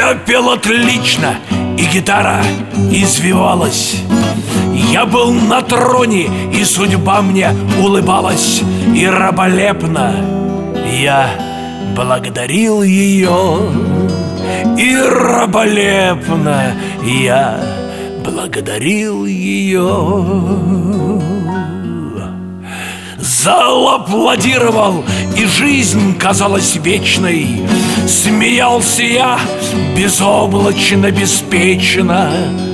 Я пел отлично, и гитара извивалась. Я был на троне, и судьба мне улыбалась. И раболепно я благодарил ее. И раболепно я благодарил ее. Зал аплодировал, и жизнь казалась вечной. Смеялся я безоблачно, беспечно,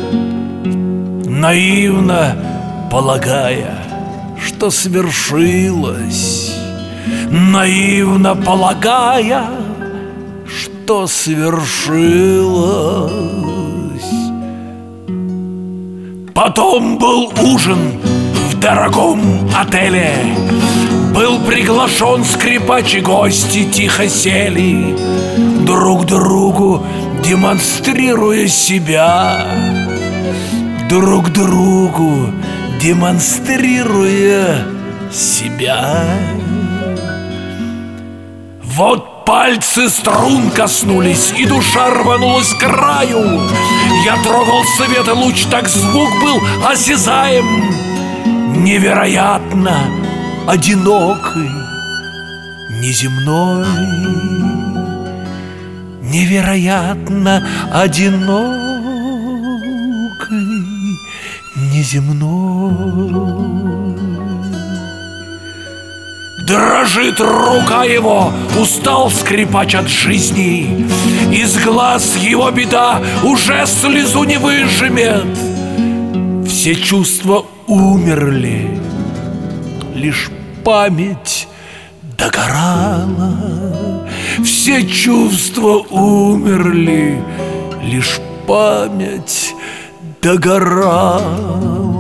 наивно полагая, что свершилось. Наивно полагая, что свершилось. Потом был ужин в дорогом отеле. Был приглашен скрипач, и гости тихо сели, друг другу демонстрируя себя. Друг другу демонстрируя себя. Вот пальцы струн коснулись, и душа рванулась к краю. Я трогал свет, и луч, так звук был осязаем. Невероятно одинокий, неземной. Невероятно одинокий, неземной. Дрожит рука его, устал скрипач от жизни. Из глаз его беда уже слезу не выжмет. Все чувства умерли, лишь память догорала. Все чувства умерли, лишь память догорала.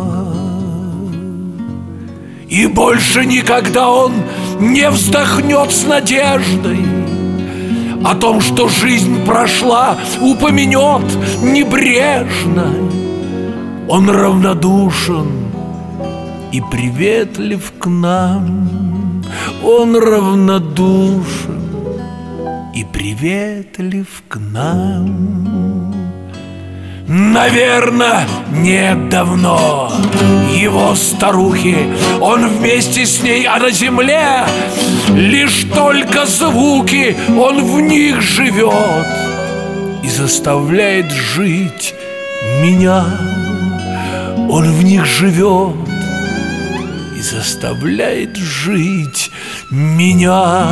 И больше никогда он не вздохнет с надеждой. О том, что жизнь прошла, упомянет небрежно. Он равнодушен и приветлив к нам. Он равнодушен и приветлив к нам. Наверно, нет давно его старухи. Он вместе с ней, а на земле лишь только звуки. Он в них живет и заставляет жить меня. Он в них живет и заставляет жить меня.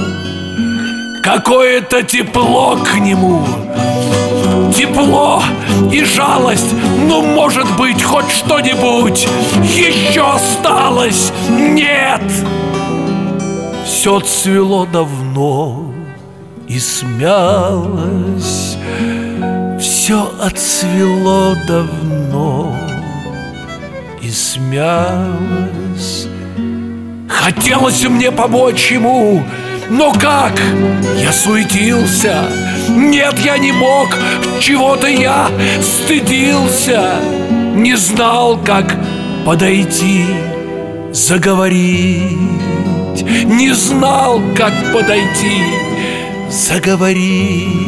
Какое-то тепло к нему, тепло и жалость. Ну, может быть, хоть что-нибудь еще осталось? Нет! Все цвело давно и смялось. Все отцвело давно и смялось. Хотелось мне помочь ему, но как? Я суетился. Нет, я не мог. Чего-то я стыдился. Не знал, как подойти, заговорить. Не знал, как подойти, заговорить.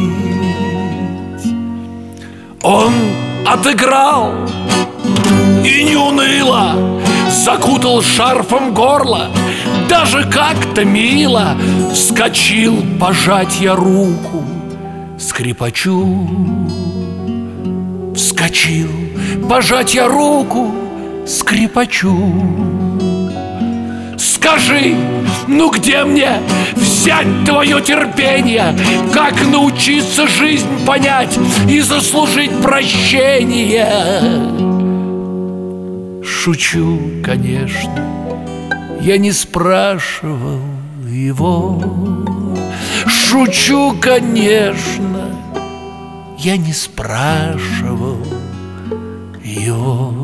Он отыграл и не уныло закутал шарфом горло. Даже как-то мило вскочил пожать я руку скрипачу. Вскочил пожать я руку скрипачу. Скажи, ну где мне взять твое терпение? Как научиться жизнь понять и заслужить прощение? Шучу, конечно, я не спрашивал его. Шучу, конечно, я не спрашивал его.